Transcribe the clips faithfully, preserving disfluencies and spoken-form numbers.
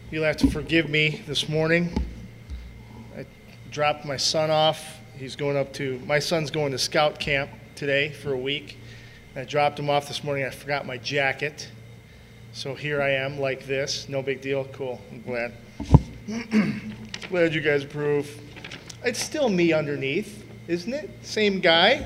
You'll have to forgive me this morning. I dropped my son off. He's going up to, my son's going to scout camp today for a week. I dropped him off this morning. I forgot my jacket. So here I am like this. No big deal. Cool. I'm glad. Glad you guys approve. It's still me underneath, isn't it? Same guy.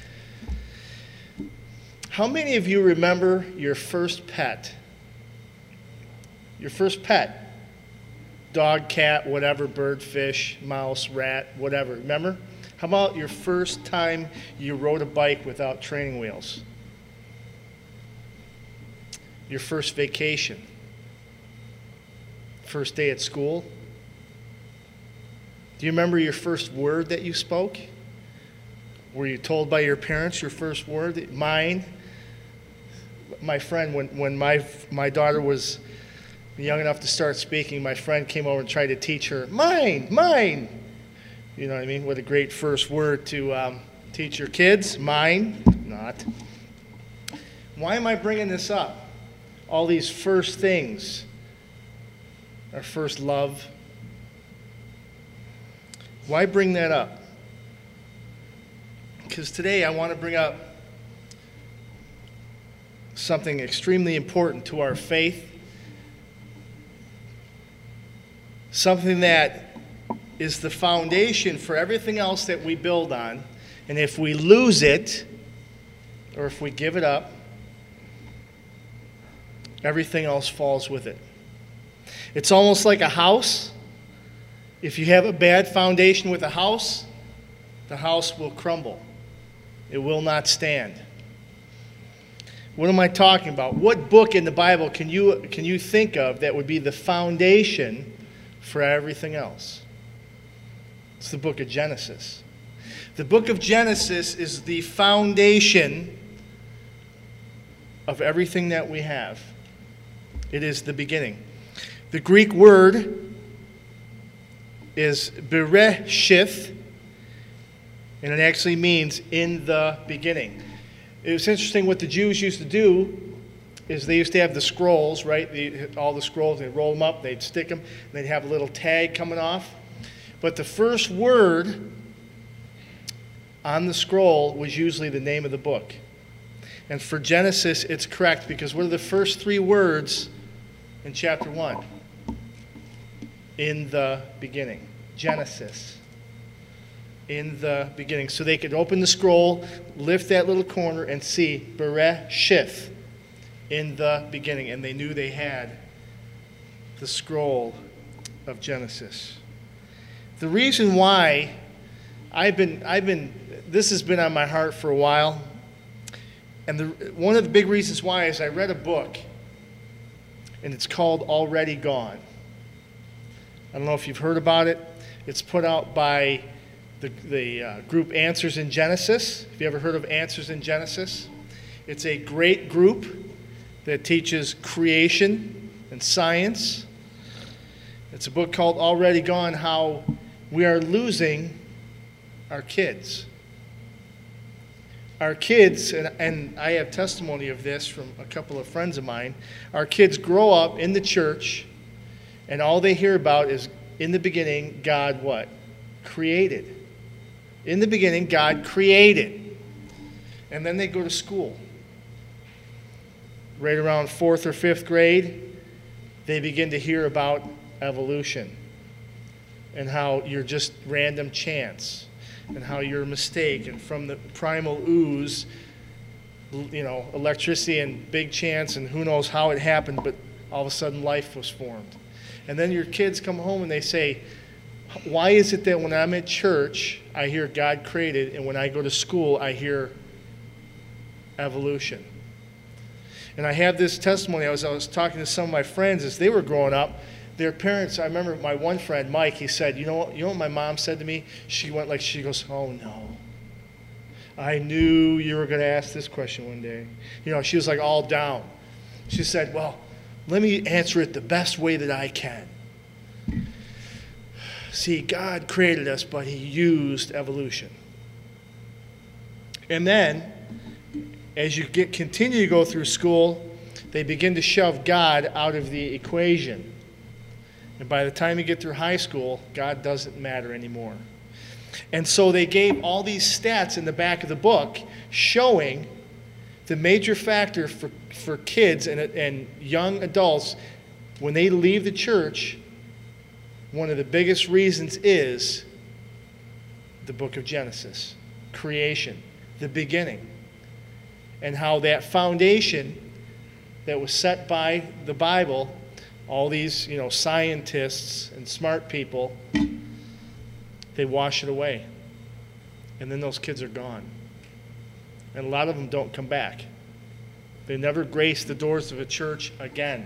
How many of you remember your first pet? Your first pet? Dog, cat, whatever, bird, fish, mouse, rat, whatever. Remember? How about your first time you rode a bike without training wheels? Your first vacation? First day at school? Do you remember your first word that you spoke? Were you told by your parents your first word? Mine. My friend, when, when my, my daughter was young enough to start speaking, my friend came over and tried to teach her, mine, mine. You know what I mean? What a great first word to um, teach your kids. Mine, not. Why am I bringing this up? All these first things. Our first love. Why bring that up? Because today I want to bring up something extremely important to our faith. Something that is the foundation for everything else that we build on. And if we lose it, or if we give it up, everything else falls with it. It's almost like a house. If you have a bad foundation with a house, the house will crumble. It will not stand. What am I talking about? What book in the Bible can you, can you think of that would be the foundation for everything else? It's the book of Genesis. The book of Genesis is the foundation of everything that we have. It is the beginning. The Greek word is bereshith, and it actually means in the beginning. It was interesting what the Jews used to do is they used to have the scrolls, right? The, all the scrolls, they'd roll them up, they'd stick them, and they'd have a little tag coming off. But the first word on the scroll was usually the name of the book. And for Genesis, it's correct because what are the first three words in chapter one? In the beginning. Genesis. In the beginning. So they could open the scroll, lift that little corner, and see Bereshith. In the beginning. And they knew they had the scroll of Genesis. The reason why I've been, I've been, this has been on my heart for a while. And the, one of the big reasons why is I read a book, and it's called Already Gone. I don't know if you've heard about it. It's put out by the, the uh, group Answers in Genesis. Have you ever heard of Answers in Genesis? It's a great group that teaches creation and science. It's a book called Already Gone, how we are losing our kids. Our kids, and, and I have testimony of this from a couple of friends of mine, our kids grow up in the church, and all they hear about is, in the beginning, God what? Created. In the beginning, God created. And then they go to school. Right around fourth or fifth grade, they begin to hear about evolution and how you're just random chance and how you're a mistake, and from the primal ooze, you know, electricity and big chance, and who knows how it happened, but all of a sudden life was formed. And then your kids come home and they say, why is it that when I'm at church, I hear God created, and when I go to school, I hear evolution? And I have this testimony. I was, I was talking to some of my friends as they were growing up. Their parents, I remember my one friend, Mike, he said, you know what, you know what my mom said to me? She went like, she goes, oh no. I knew you were going to ask this question one day. You know, she was like all down. She said, well, let me answer it the best way that I can. See, God created us, but he used evolution. And then, as you get, continue to go through school, they begin to shove God out of the equation. And by the time you get through high school, God doesn't matter anymore. And so they gave all these stats in the back of the book showing the major factor for, for kids and, and young adults when they leave the church. One of the biggest reasons is the book of Genesis, creation, the beginning, and how that foundation that was set by the Bible, all these, you know, scientists and smart people, they wash it away. And then those kids are gone. And a lot of them don't come back. They never grace the doors of a church again.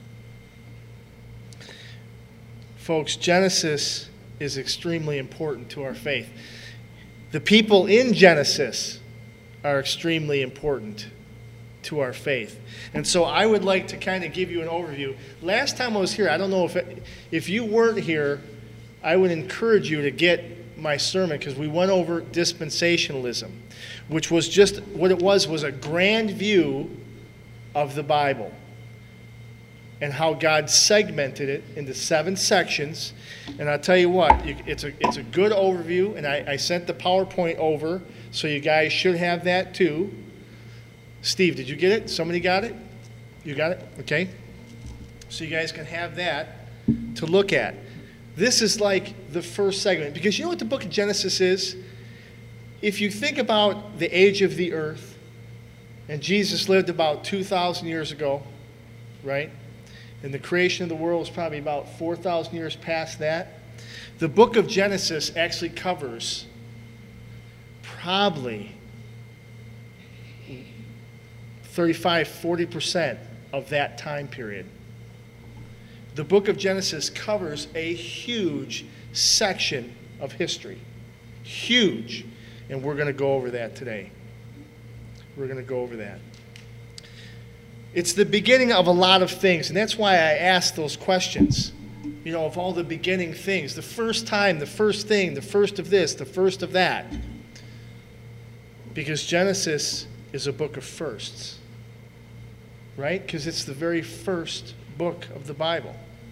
Folks, Genesis is extremely important to our faith. The people in Genesis are extremely important to our faith. And so I would like to kind of give you an overview. Last time I was here, I don't know if it, if you weren't here, I would encourage you to get my sermon because we went over dispensationalism, which was just what it was was a grand view of the Bible and how God segmented it into seven sections. And I'll tell you what, it's a, it's a good overview, and I, I sent the PowerPoint over, so you guys should have that too. Steve, did you get it? Somebody got it? You got it? Okay. So you guys can have that to look at. This is like the first segment, because you know what the book of Genesis is? If you think about the age of the earth, and Jesus lived about two thousand years ago, right? And the creation of the world was probably about four thousand years past that. The book of Genesis actually covers probably thirty-five, forty percent of that time period. The book of Genesis covers a huge section of history. Huge. And we're going to go over that today. We're going to go over that. It's the beginning of a lot of things, and that's why I asked those questions. You know, of all the beginning things, the first time, the first thing, the first of this, the first of that. Because Genesis is a book of firsts, right? Because it's the very first book of the Bible.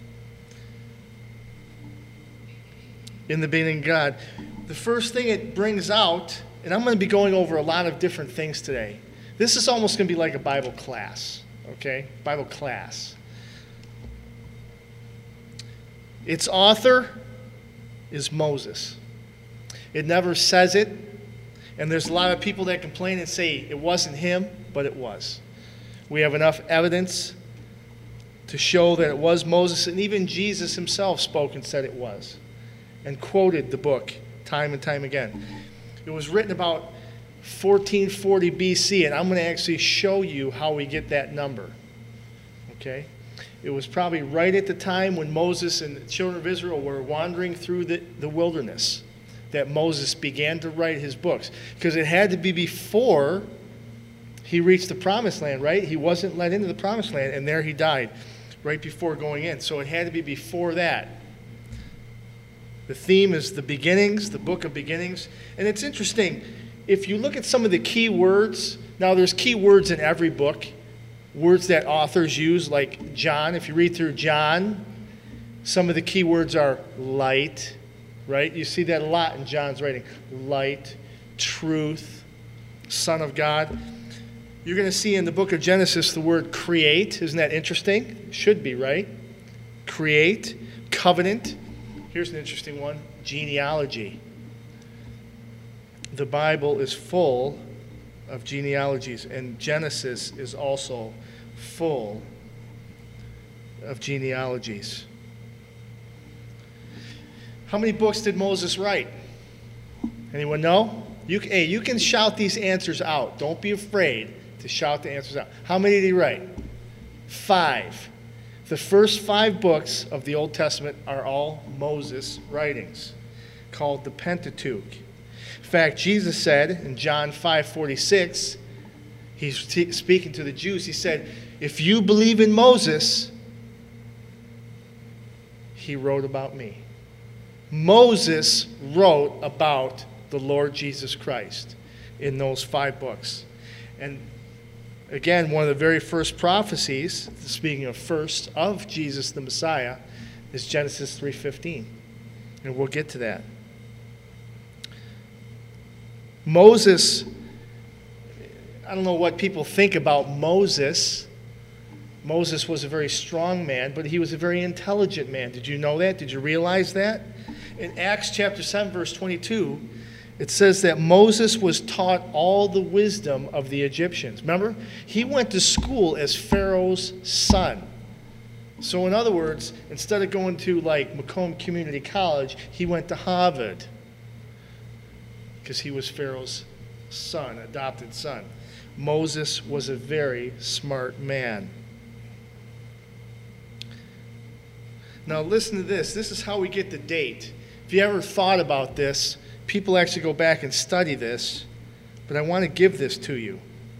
In the beginning, God. The first thing it brings out, and I'm going to be going over a lot of different things today. This is almost going to be like a Bible class, okay? Bible class. Its author is Moses. It never says it, and there's a lot of people that complain and say it wasn't him, but it was. We have enough evidence to show that it was Moses, and even Jesus himself spoke and said it was, and quoted the book time and time again. It was written about fourteen forty B C, and I'm going to actually show you how we get that number. Okay? It was probably right at the time when Moses and the children of Israel were wandering through the, the wilderness that Moses began to write his books. Because it had to be before he reached the promised land, right? He wasn't let into the promised land, and there he died right before going in. So it had to be before that. The theme is the beginnings, the book of beginnings. And it's interesting. If you look at some of the key words, now there's key words in every book, words that authors use, like John. If you read through John, some of the key words are light, right? You see that a lot in John's writing. Light, truth, Son of God. You're going to see in the book of Genesis the word create. Isn't that interesting? Should be, right? Create, covenant. Here's an interesting one, genealogy. The Bible is full of genealogies, and Genesis is also full of genealogies. How many books did Moses write? Anyone know? You, hey, you can shout these answers out. Don't be afraid to shout the answers out. How many did he write? Five. The first five books of the Old Testament are all Moses' writings, called the Pentateuch. In fact, Jesus said in John five forty-six, he's t- speaking to the Jews, he said, if you believe in Moses, he wrote about me. Moses wrote about the Lord Jesus Christ in those five books. And again, one of the very first prophecies, speaking of first, of Jesus the Messiah, is Genesis three fifteen. And we'll get to that. Moses, I don't know what people think about Moses. Moses was a very strong man, but he was a very intelligent man. Did you know that? Did you realize that? In Acts chapter seven, verse twenty-two, it says that Moses was taught all the wisdom of the Egyptians. Remember? He went to school as Pharaoh's son. So in other words, instead of going to like Macomb Community College, he went to Harvard because he was Pharaoh's son, adopted son. Moses was a very smart man. Now listen to this. This is how we get the date. If you ever thought about this, people actually go back and study this, but I want to give this to you.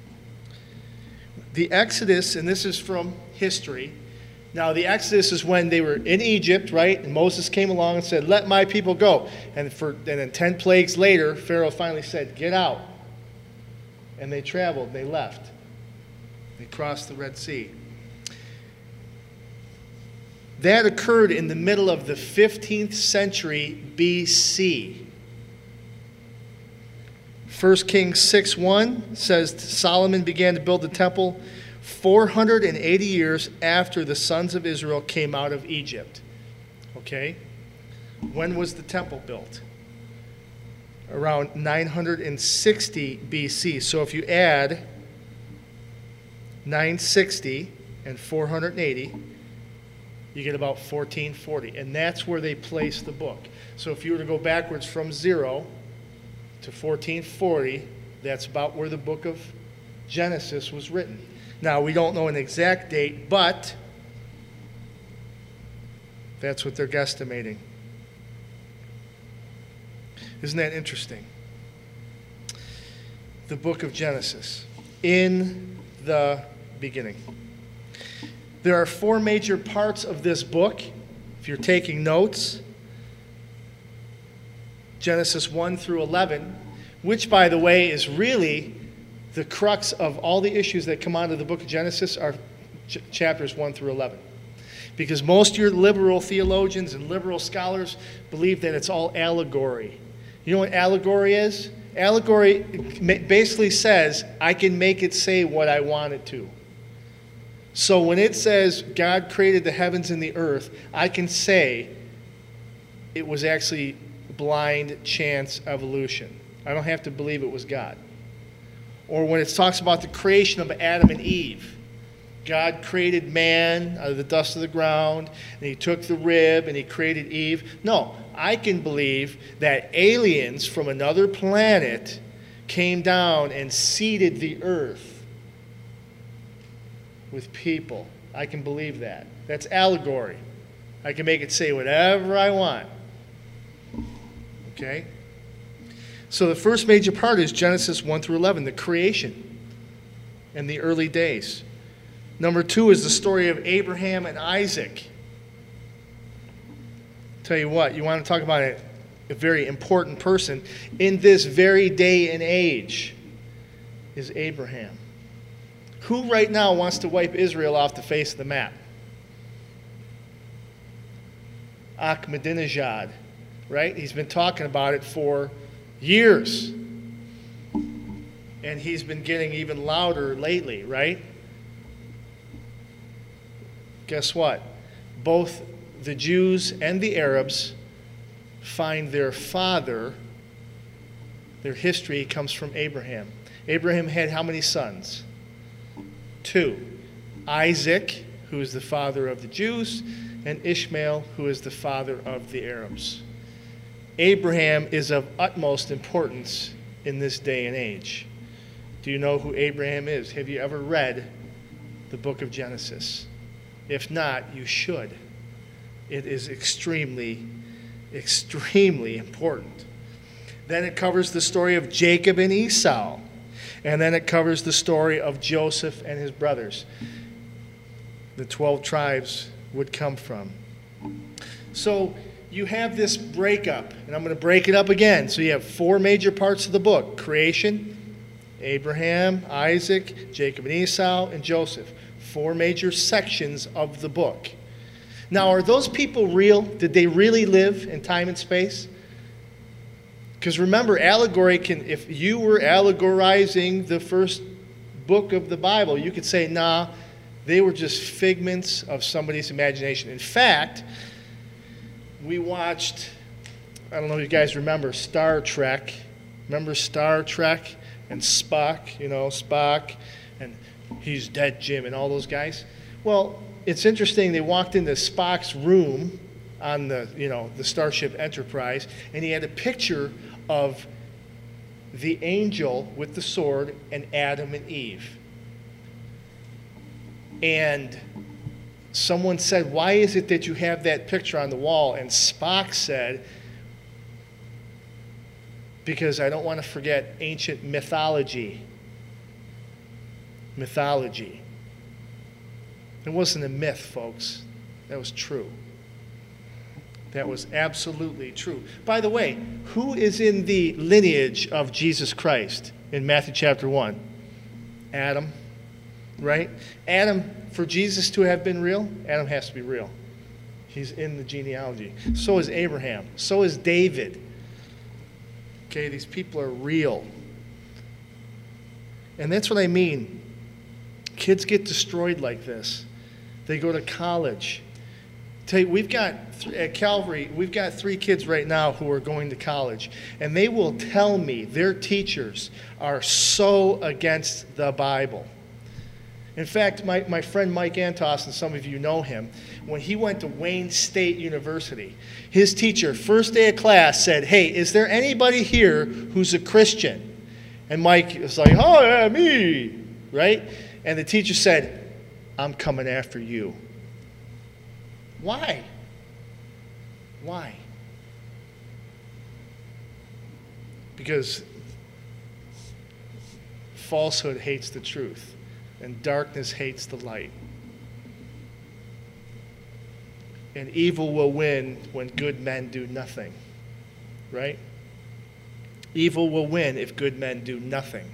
The Exodus, and this is from history. Now, the Exodus is when they were in Egypt, right? And Moses came along and said, let my people go. And, for, and then ten plagues later, Pharaoh finally said, get out. And they traveled, they left. They crossed the Red Sea. That occurred in the middle of the fifteenth century B C. First Kings six one says Solomon began to build the temple four hundred eighty years after the sons of Israel came out of Egypt. Okay? When was the temple built? Around nine hundred sixty B C. So if you add nine sixty and four hundred eighty, you get about fourteen forty. And that's where they place the book. So if you were to go backwards from zero to fourteen forty, that's about where the book of Genesis was written. Now, we don't know an exact date, but that's what they're guesstimating. Isn't that interesting? The book of Genesis. In the beginning. There are four major parts of this book. If you're taking notes, Genesis one through eleven, which, by the way, is really the crux of all the issues that come out of the book of Genesis are ch- chapters one through eleven. Because most of your liberal theologians and liberal scholars believe that it's all allegory. You know what allegory is? Allegory basically says, I can make it say what I want it to. So when it says God created the heavens and the earth, I can say it was actually blind chance evolution. I don't have to believe it was God. Or when it talks about the creation of Adam and Eve, God created man out of the dust of the ground, and he took the rib and he created Eve. No, I can believe that aliens from another planet came down and seeded the earth with people. I can believe that. That's allegory. I can make it say whatever I want. Okay? So the first major part is Genesis one through eleven, the creation and the early days. Number two is the story of Abraham and Isaac. Tell you what, you want to talk about a, a very important person in this very day and age is Abraham. Who right now wants to wipe Israel off the face of the map? Ahmadinejad, right? He's been talking about it for years. And he's been getting even louder lately, right? Guess what? Both the Jews and the Arabs find their father, their history comes from Abraham. Abraham had how many sons? Two. Isaac, who is the father of the Jews, and Ishmael, who is the father of the Arabs. Abraham is of utmost importance in this day and age. Do you know who Abraham is? Have you ever read the book of Genesis? If not, you should. It is extremely, extremely important. Then it covers the story of Jacob and Esau. And then it covers the story of Joseph and his brothers. The twelve tribes would come from. So you have this breakup, and I'm going to break it up again. So you have four major parts of the book: creation, Abraham, Isaac, Jacob and Esau, and Joseph. Four major sections of the book. Now, are those people real? Did they really live in time and space? Because remember, allegory can, if you were allegorizing the first book of the Bible, you could say, nah, they were just figments of somebody's imagination. In fact, we watched, I don't know if you guys remember, Star Trek. Remember Star Trek and Spock, you know, Spock, and he's dead, Jim, and all those guys? Well, it's interesting, they walked into Spock's room on the, you know, the Starship Enterprise, and he had a picture of the angel with the sword and Adam and Eve. And someone said, why is it that you have that picture on the wall? And Spock said, because I don't want to forget ancient mythology. Mythology. It wasn't a myth, folks. That was true. That was absolutely true. By the way, who is in the lineage of Jesus Christ in Matthew chapter one? Adam, right? Adam, for Jesus to have been real, Adam has to be real. He's in the genealogy. So is Abraham. So is David. Okay, these people are real. And that's what I mean. Kids get destroyed like this. They go to college. Tell you, we've got, at Calvary, we've got three kids right now who are going to college. And they will tell me their teachers are so against the Bible. In fact, my, my friend Mike Antos, and some of you know him, when he went to Wayne State University, his teacher, first day of class, said, hey, is there anybody here who's a Christian? And Mike was like, oh, yeah, me, right? And the teacher said, I'm coming after you. Why? Why? Because falsehood hates the truth, and darkness hates the light. And evil will win when good men do nothing, right? Evil will win if good men do nothing.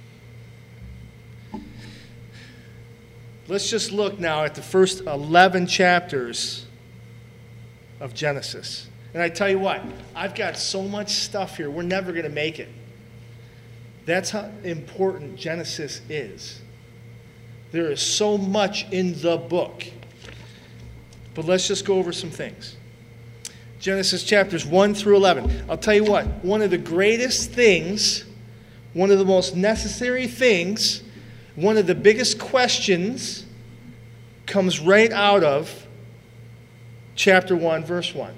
Let's just look now at the first eleven chapters of Genesis. And I tell you what, I've got so much stuff here, we're never going to make it. That's how important Genesis is. There is so much in the book. But let's just go over some things. Genesis chapters one through eleven. I'll tell you what, one of the greatest things, one of the most necessary things, one of the biggest questions comes right out of chapter one, verse one.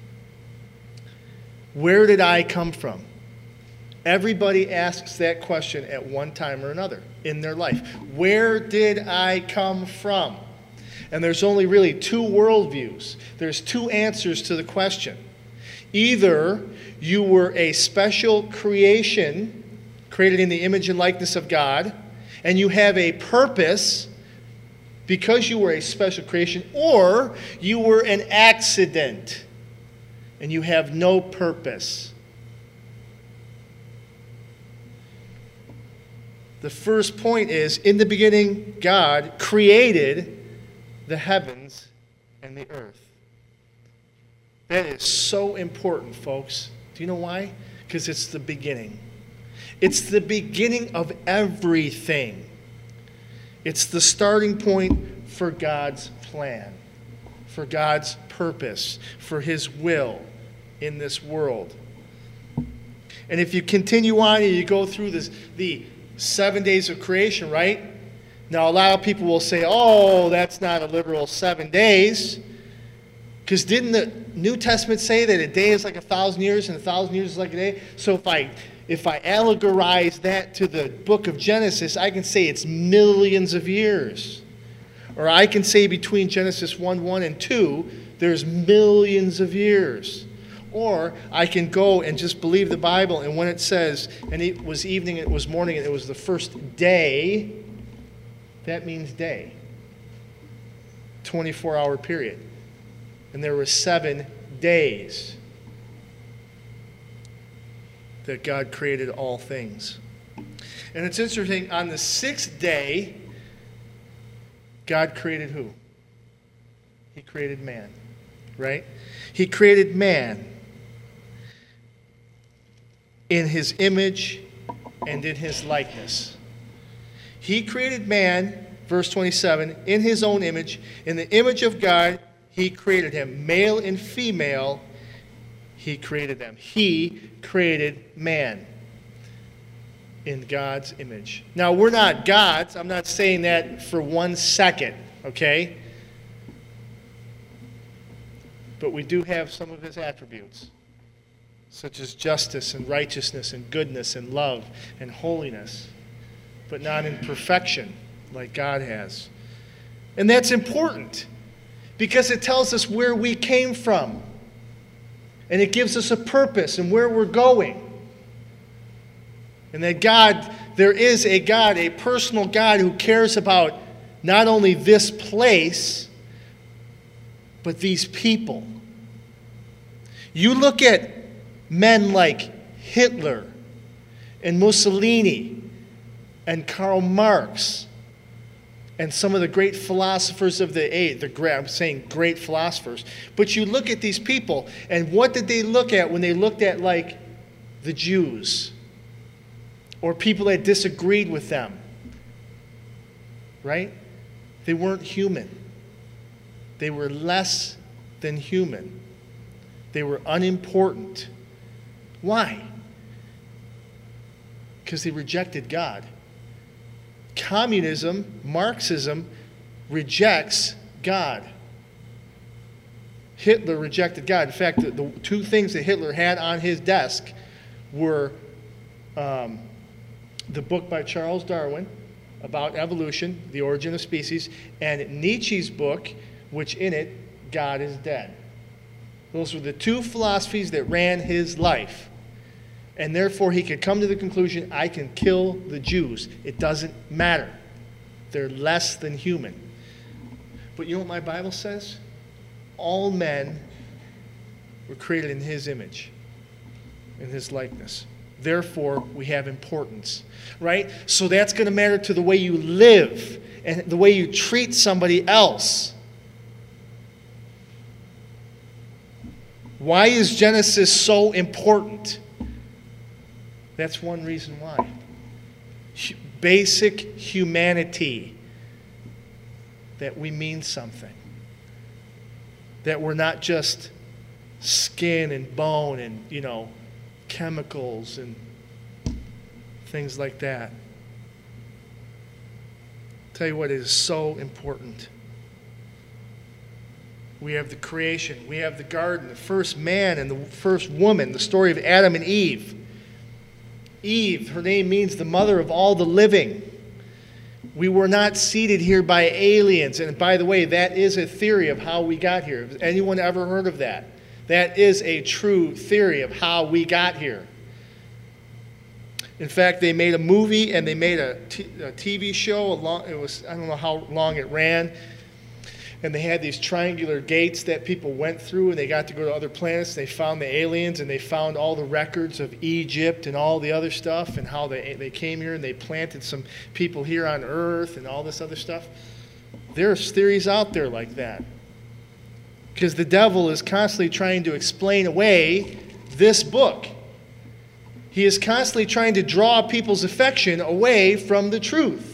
Where did I come from? Everybody asks that question at one time or another in their life. Where did I come from? And there's only really two worldviews. There's two answers to the question. Either you were a special creation created in the image and likeness of God, and you have a purpose because you were a special creation, or you were an accident and you have no purpose. The first point is, in the beginning, God created the heavens and the earth. That is so important, folks. Do you know why? Because it's the beginning. It's the beginning of everything. It's the starting point for God's plan, for God's purpose, for His will in this world. And if you continue on and you go through this, the seven days of creation, right? Now, a lot of people will say, oh, that's not a literal seven days. Because didn't the New Testament say that a day is like a thousand years and a thousand years is like a day? So if I if I allegorize that to the book of Genesis, I can say it's millions of years. Or I can say between Genesis one one and two, there's millions of years. Or I can go and just believe the Bible, and when it says, and it was evening, it was morning, and it was the first day, that means day. twenty-four hour period. And there were seven days that God created all things. And it's interesting, on the sixth day, God created who? He created man, right? He created man in his image and in his likeness. He created man, verse twenty-seven, in his own image. In the image of God, he created him. Male and female, he created them. He created man in God's image. Now, we're not gods. I'm not saying that for one second, okay? But we do have some of his attributes, such as justice and righteousness and goodness and love and holiness, but not in perfection like God has. And that's important because it tells us where we came from. And it gives us a purpose and where we're going. And that God, there is a God, a personal God who cares about not only this place, but these people. You look at men like Hitler and Mussolini and Karl Marx and some of the great philosophers of the age, the great, I'm saying great philosophers, but you look at these people, and what did they look at when they looked at, like, the Jews or people that disagreed with them? Right? They weren't human. They were less than human. They were unimportant. Why? Because they rejected God. Communism, Marxism, rejects God. Hitler rejected God. In fact, the, the two things that Hitler had on his desk were um, the book by Charles Darwin about evolution, The Origin of Species, and Nietzsche's book, which in it, God is dead. Those were the two philosophies that ran his life. And therefore, he could come to the conclusion, I can kill the Jews. It doesn't matter. They're less than human. But you know what my Bible says? All men were created in his image, in his likeness. Therefore, we have importance, right? So that's going to matter to the way you live and the way you treat somebody else. Why is Genesis so important? That's one reason why. Basic humanity. That we mean something. That we're not just skin and bone and, you know, chemicals and things like that. Tell you what, it is so important. We have the creation. We have the garden, the first man and the first woman, the story of Adam and Eve. Eve, her name means the mother of all the living. We were not seated here by aliens. And by the way, that is a theory of how we got here. Has anyone ever heard of that? That is a true theory of how we got here. In fact, they made a movie and they made a, t a T V show. Along, it was, I don't know how long it ran. And they had these triangular gates that people went through, and they got to go to other planets. They found the aliens, and they found all the records of Egypt and all the other stuff, and how they, they came here and they planted some people here on Earth and all this other stuff. There's theories out there like that. Because the devil is constantly trying to explain away this book. He is constantly trying to draw people's affection away from the truth.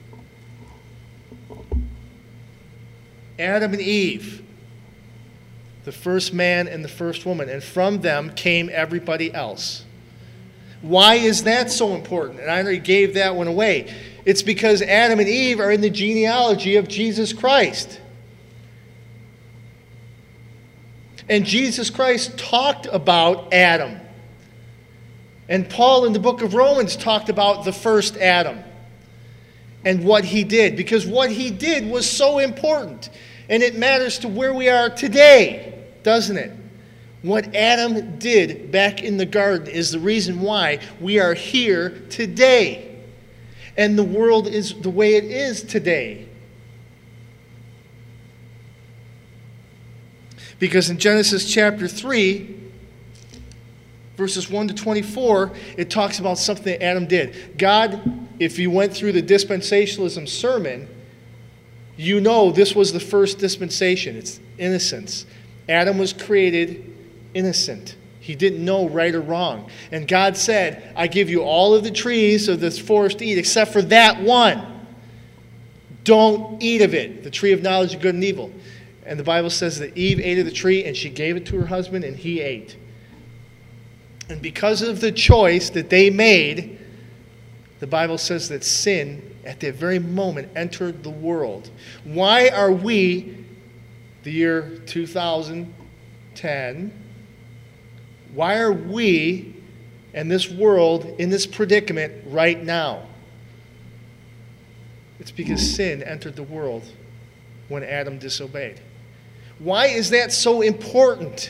Adam and Eve, the first man and the first woman, and from them came everybody else. Why is that so important? And I already gave that one away. It's because Adam and Eve are in the genealogy of Jesus Christ. And Jesus Christ talked about Adam. And Paul in the book of Romans talked about the first Adam and what he did, because what he did was so important. And it matters to where we are today, doesn't it? What Adam did back in the garden is the reason why we are here today. And the world is the way it is today. Because in Genesis chapter three, verses one to twenty-four, it talks about something that Adam did. God, if you went through the dispensationalism sermon, You know this was the first dispensation. It's innocence. Adam was created innocent. He didn't know right or wrong. And God said, I give you all of the trees of this forest to eat except for that one. Don't eat of it, the tree of knowledge of good and evil. And the Bible says that Eve ate of the tree and she gave it to her husband and he ate. And because of the choice that they made, the Bible says that sin at that very moment entered the world. Why are we, the year two thousand ten, why are we and this world in this predicament right now? It's because sin entered the world when Adam disobeyed. Why is that so important?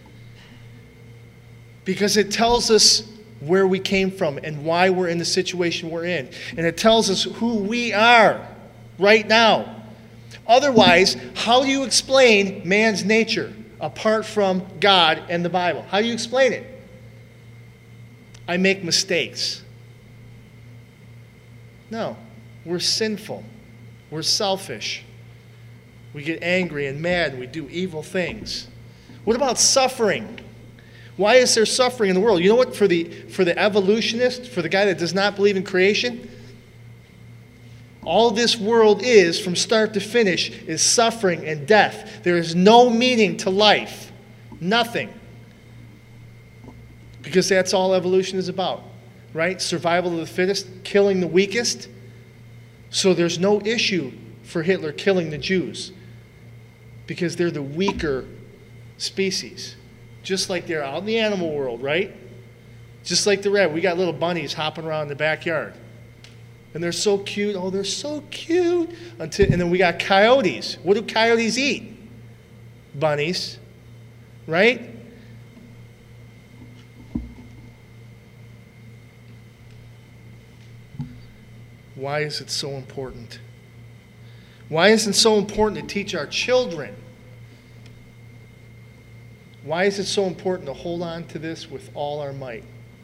Because it tells us where we came from and why we're in the situation we're in. And it tells us who we are right now. Otherwise, how do you explain man's nature apart from God and the Bible? How do you explain it? I make mistakes. No, we're sinful. We're selfish. We get angry and mad and we do evil things. What about suffering? Why is there suffering in the world? You know what? For the, for the evolutionist, for the guy that does not believe in creation, all this world is, from start to finish, is suffering and death. There is no meaning to life. Nothing. Because that's all evolution is about, right? Survival of the fittest, killing the weakest. So there's no issue for Hitler killing the Jews because they're the weaker species. Just like they're out in the animal world, right? Just like the rat. We got little bunnies hopping around in the backyard. And they're so cute. Oh, they're so cute. Until, and then we got coyotes. What do coyotes eat? Bunnies, right? Why is it so important? Why is it so important to teach our children? Why is it so important to hold on to this with all our might?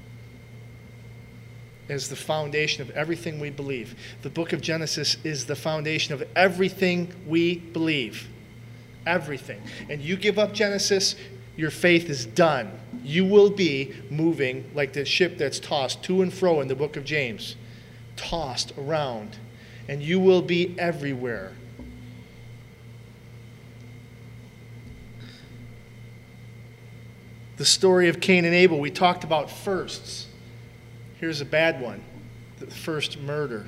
As the foundation of everything we believe. The book of Genesis is the foundation of everything we believe. Everything. And you give up Genesis, your faith is done. You will be moving like the ship that's tossed to and fro in the book of James. Tossed around. And you will be everywhere. The story of Cain and Abel, we talked about firsts. Here's a bad one. The first murder.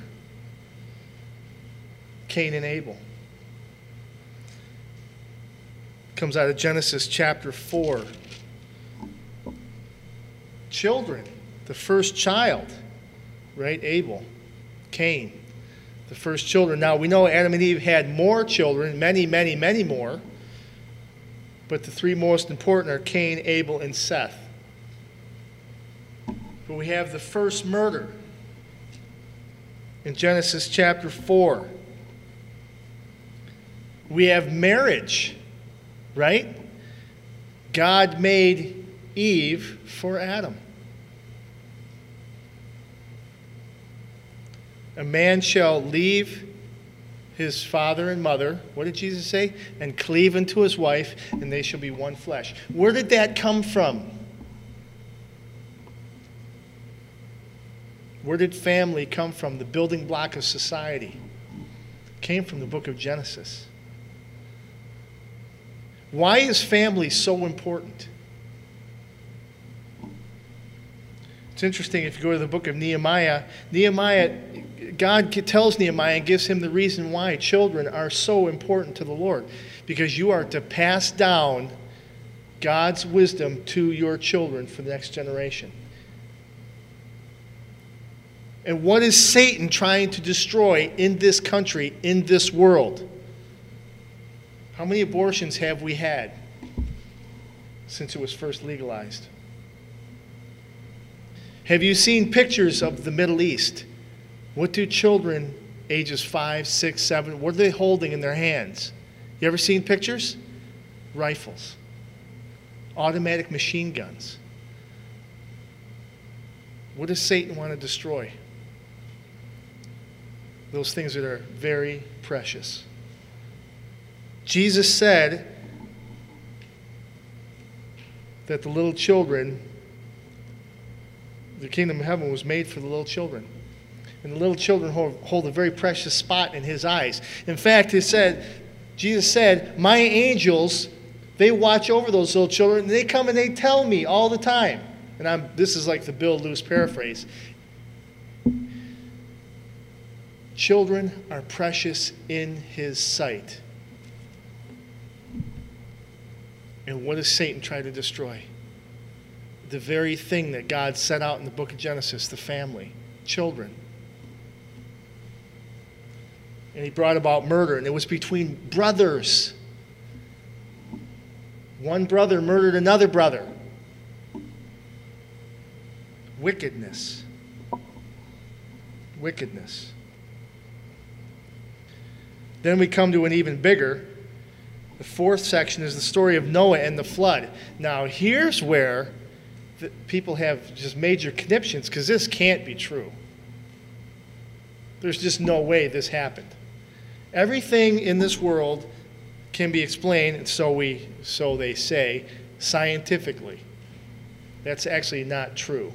Cain and Abel. Comes out of Genesis chapter four. Children. The first child. Right? Abel. Cain. The first children. Now we know Adam and Eve had more children. Many, many, many more. But the three most important are Cain, Abel, and Seth. But we have the first murder in Genesis chapter four. We have marriage, right? God made Eve for Adam. A man shall leave his father and mother, what did Jesus say? And cleave unto his wife, and they shall be one flesh. Where did that come from? Where did family come from? The building block of society. It came from the book of Genesis. Why is family so important? It's interesting if you go to the book of Nehemiah. Nehemiah, God tells Nehemiah and gives him the reason why children are so important to the Lord. Because you are to pass down God's wisdom to your children for the next generation. And what is Satan trying to destroy in this country, in this world? How many abortions have we had since it was first legalized? Have you seen pictures of the Middle East? What do children ages five, six, seven, what are they holding in their hands? You ever seen pictures? Rifles. Automatic machine guns. What does Satan want to destroy? Those things that are very precious. Jesus said that the little children, the kingdom of heaven was made for the little children. And the little children hold, hold a very precious spot in his eyes. In fact, he said, Jesus said, my angels, they watch over those little children, and they come and they tell me all the time. And I'm, this is like the Bill Loose paraphrase. Children are precious in his sight. And what does Satan try to destroy? The very thing that God set out in the book of Genesis, the family, children. And he brought about murder, and it was between brothers. One brother murdered another brother. Wickedness. Wickedness. Then we come to an even bigger. The fourth section is the story of Noah and the flood. Now, here's where the people have just major conniptions, because this can't be true. There's just no way this happened. Everything in this world can be explained, and so we, so they say, scientifically. That's actually not true.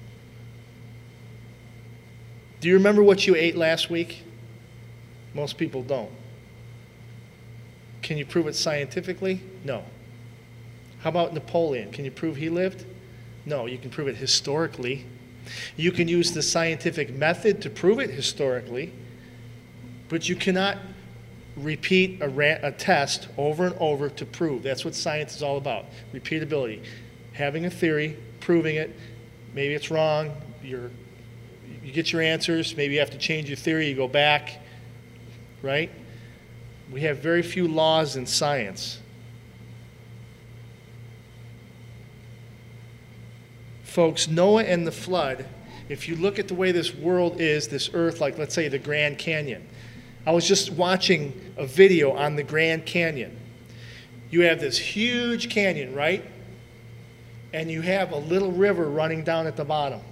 Do you remember what you ate last week? Most people don't. Can you prove it scientifically? No. How about Napoleon? Can you prove he lived? No, you can prove it historically. You can use the scientific method to prove it historically, but you cannot repeat a, ra- a test over and over to prove. That's what science is all about, repeatability. Having a theory, proving it, maybe it's wrong, you're, you get your answers, maybe you have to change your theory, you go back, right? We have very few laws in science. Folks, Noah and the flood, if you look at the way this world is, this earth, like let's say the Grand Canyon. I was just watching a video on the Grand Canyon. You have this huge canyon, right? And you have a little river running down at the bottom.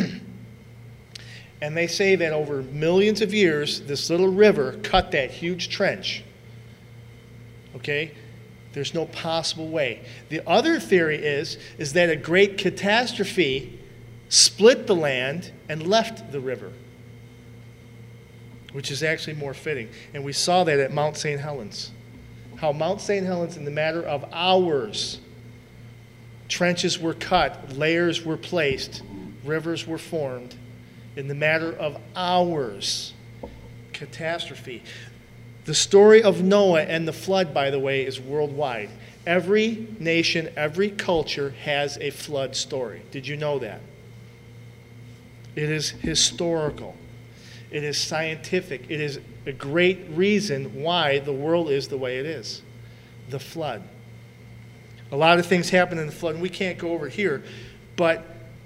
And they say that over millions of years, this little river cut that huge trench. Okay? There's no possible way. The other theory is, is that a great catastrophe split the land and left the river, which is actually more fitting. And we saw that at Mount Saint Helens. How Mount Saint Helens, in the matter of hours, trenches were cut, layers were placed, rivers were formed. In the matter of hours, catastrophe. The story of Noah and the flood, by the way, is worldwide. Every nation, every culture has a flood story. Did you know that? It is historical. It is scientific. It is a great reason why the world is the way it is. The flood. A lot of things happen in the flood, and we can't go over here, but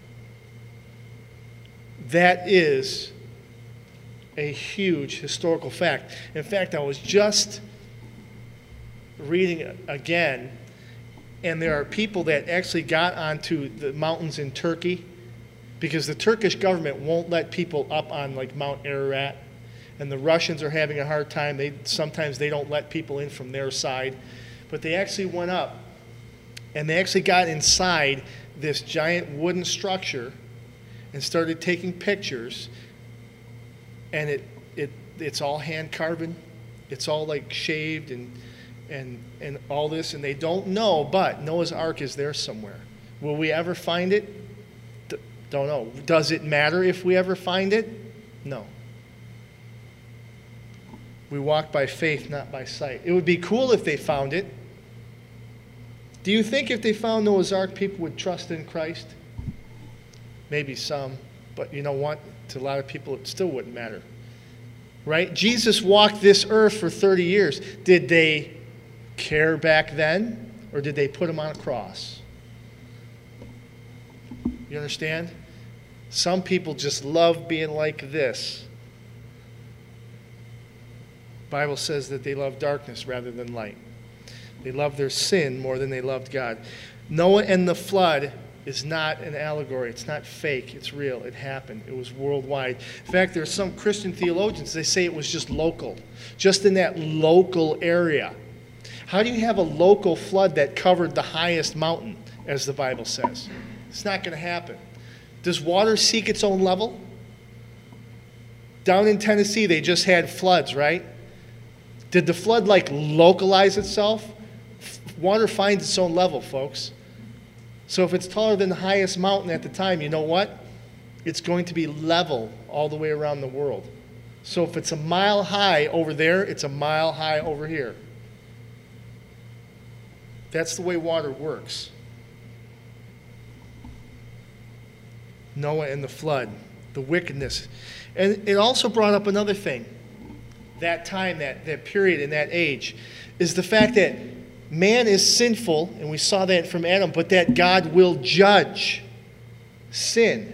that is a huge historical fact. In fact, I was just reading again, and there are people that actually got onto the mountains in Turkey because the Turkish government won't let people up on like Mount Ararat, and the Russians are having a hard time. They sometimes they don't let people in from their side, but they actually went up, and they actually got inside this giant wooden structure and started taking pictures, and it it it's all hand carven, it's all like shaved and and and all this, and they don't know, but Noah's Ark is there somewhere. Will we ever find it? D- don't know. Does it matter if we ever find it? No. We walk by faith, not by sight. It would be cool if they found it. Do you think if they found Noah's Ark, people would trust in Christ? Maybe some, but you know what? To a lot of people, it still wouldn't matter. Right? Jesus walked this earth for thirty years. Did they care back then, or did they put him on a cross? You understand? Some people just love being like this. The Bible says that they love darkness rather than light. They love their sin more than they loved God. Noah and the flood is not an allegory. It's not fake. It's real. It happened. It was worldwide. In fact, there are some Christian theologians, they say it was just local, just in that local area. How do you have a local flood that covered the highest mountain, as the Bible says? It's not going to happen. Does water seek its own level? Down in Tennessee, they just had floods, right? Did the flood, like, localize itself? Water finds its own level, folks. So if it's taller than the highest mountain at the time, you know what? It's going to be level all the way around the world. So if it's a mile high over there, it's a mile high over here. That's the way water works. Noah and the flood, the wickedness. And it also brought up another thing. That time, that, that period in that age, is the fact that man is sinful, and we saw that from Adam, but that God will judge sin.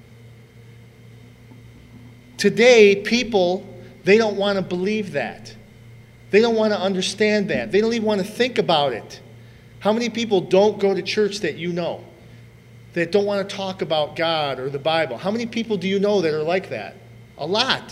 Today, people, they don't want to believe that. They don't want to understand that. They don't even want to think about it. How many people don't go to church that you know, that don't want to talk about God or the Bible? How many people do you know that are like that? A lot.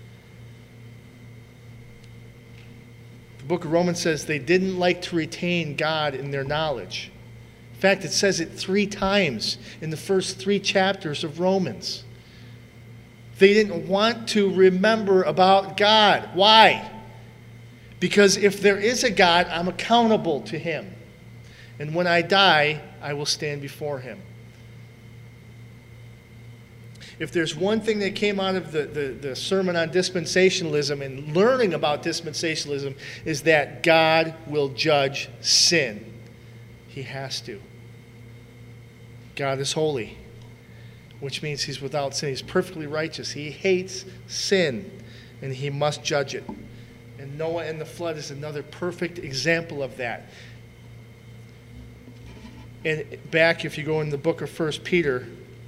The book of Romans says they didn't like to retain God in their knowledge. In fact, it says it three times in the first three chapters of Romans. They didn't want to remember about God. Why? Because if there is a God, I'm accountable to him. And when I die, I will stand before him. If there's one thing that came out of the, the, the sermon on dispensationalism and learning about dispensationalism, is that God will judge sin. He has to. God is holy, which means he's without sin. He's perfectly righteous. He hates sin, and he must judge it. And Noah and the flood is another perfect example of that. And back, if you go in the book of First Peter,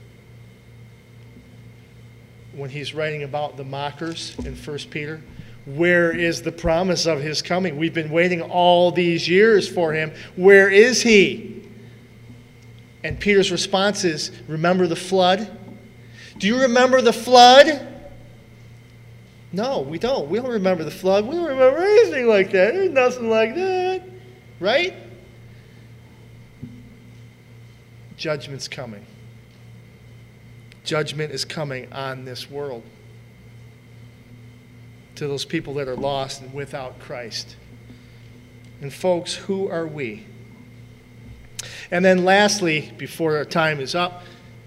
when he's writing about the mockers in First Peter, where is the promise of his coming? We've been waiting all these years for him. Where is he? And Peter's response is, remember the flood? Do you remember the flood? No, we don't. We don't remember the flood. We don't remember anything like that. There's nothing like that. Right? Judgment's coming. Judgment is coming on this world to those people that are lost and without Christ. And folks, who are we? And then lastly, before our time is up,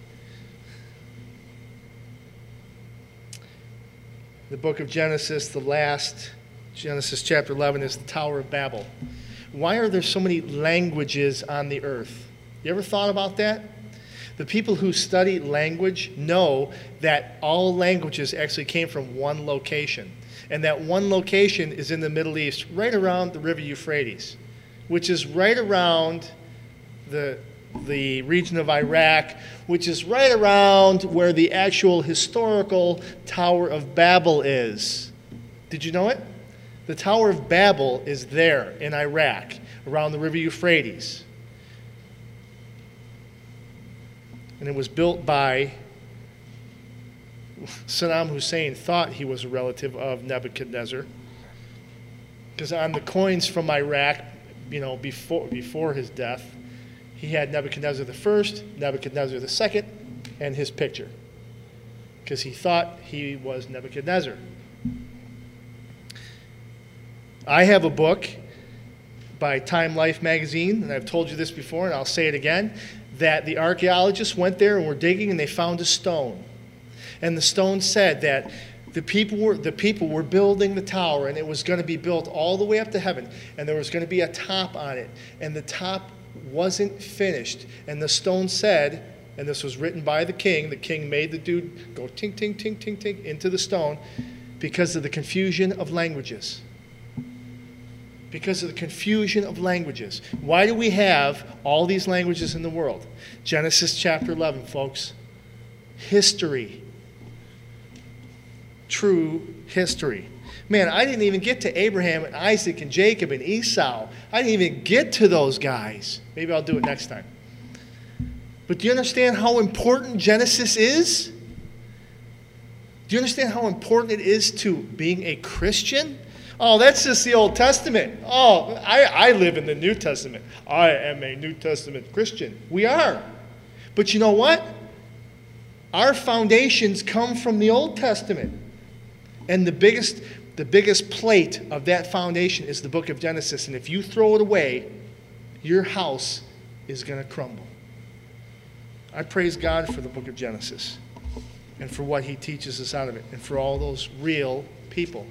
the book of Genesis, the last, Genesis chapter eleven, is the Tower of Babel. Why are there so many languages on the earth? You ever thought about that? The people who study language know that all languages actually came from one location. And that one location is in the Middle East, right around the river Euphrates, which is right around the, the region of Iraq, which is right around where the actual historical Tower of Babel is. Did you know it? The Tower of Babel is there in Iraq, around the river Euphrates. And it was built by Saddam Hussein, thought he was a relative of Nebuchadnezzar. Because on the coins from Iraq, you know, before, before his death, he had Nebuchadnezzar the first, Nebuchadnezzar the second, and his picture. Because he thought he was Nebuchadnezzar. I have a book by Time Life magazine, and I've told you this before, and I'll say it again, that the archaeologists went there and were digging, and they found a stone. And the stone said that the people were, the people were building the tower, and it was going to be built all the way up to heaven, and there was going to be a top on it, and the top wasn't finished. And the stone said, and this was written by the king, the king made the dude go tink, tink, tink, tink, tink into the stone because of the confusion of languages. Because of the confusion of languages. Why do we have all these languages in the world? Genesis chapter eleven, folks. History. True history. Man, I didn't even get to Abraham and Isaac and Jacob and Esau. I didn't even get to those guys. Maybe I'll do it next time. But do you understand how important Genesis is? Do you understand how important it is to being a Christian? Oh, that's just the Old Testament. Oh, I, I live in the New Testament. I am a New Testament Christian. We are. But you know what? Our foundations come from the Old Testament. And the biggest, the biggest plate of that foundation is the book of Genesis. And if you throw it away, your house is going to crumble. I praise God for the book of Genesis and for what he teaches us out of it and for all those real people.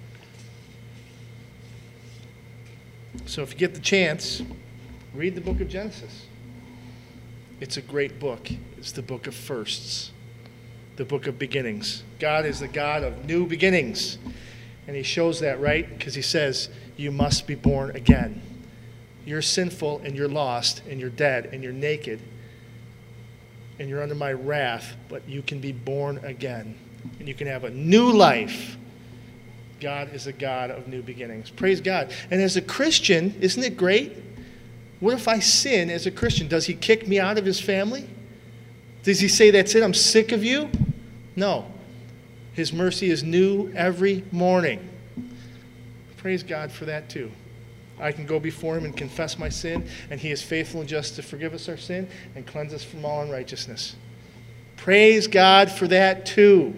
So if you get the chance, read the book of Genesis. It's a great book. It's the book of firsts, the book of beginnings. God is the God of new beginnings. And he shows that, right? Because he says, you must be born again. You're sinful and you're lost and you're dead and you're naked and you're under my wrath, but you can be born again and you can have a new life. God is a God of new beginnings. Praise God. And as a Christian, isn't it great? What if I sin as a Christian? Does he kick me out of his family? Does he say, that's it, I'm sick of you? No. His mercy is new every morning. Praise God for that too. I can go before him and confess my sin, and he is faithful and just to forgive us our sin and cleanse us from all unrighteousness. Praise God for that too.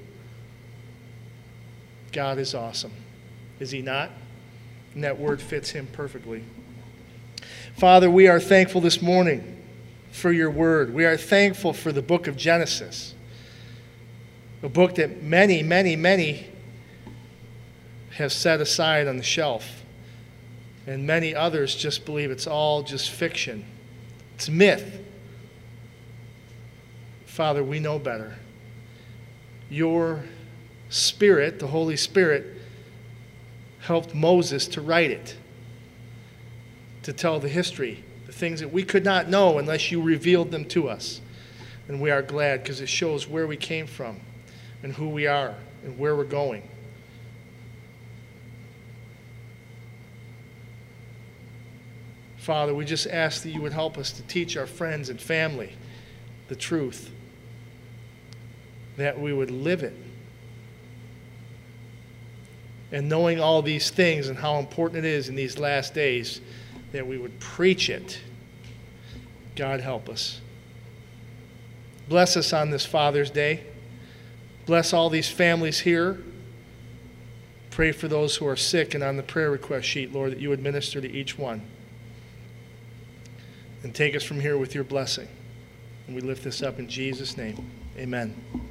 God is awesome. Is he not? And that word fits him perfectly. Father, we are thankful this morning for your word. We are thankful for the book of Genesis, a book that many, many, many have set aside on the shelf. And many others just believe it's all just fiction. It's myth. Father, we know better. Your Spirit, the Holy Spirit, helped Moses to write it, to tell the history, the things that we could not know unless you revealed them to us. And we are glad because it shows where we came from and who we are and where we're going. Father, we just ask that you would help us to teach our friends and family the truth, that we would live it. And knowing all these things and how important it is in these last days, that we would preach it. God help us. Bless us on this Father's Day. Bless all these families here. Pray for those who are sick and on the prayer request sheet, Lord, that you would minister to each one. And take us from here with your blessing. And we lift this up in Jesus' name. Amen.